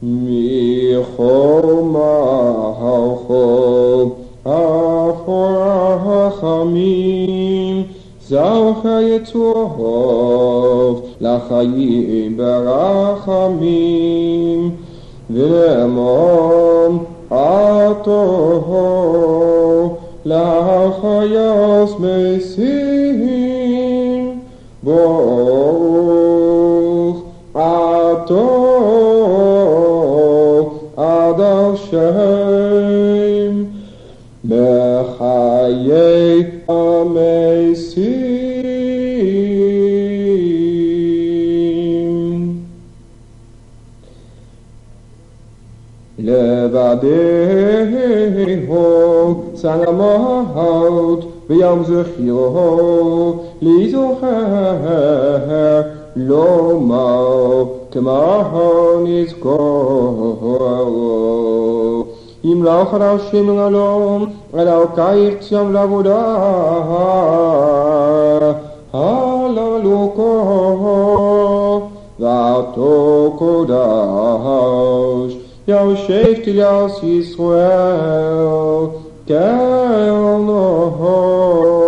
מחומךו רחמים, זרח יטוב לחיים ברחמים, ולמען עתו לחייס משים, ברוך עתו עד השם בחיי המשים. לבדהו צלמות ביום זכירו להיזכר לומר כמו נזכור. ימלוך על השם לעולם, אלוקייך ציון לעבודה, הללוקו ועתו קודש, יושב תליאס ישראל, כן נהור.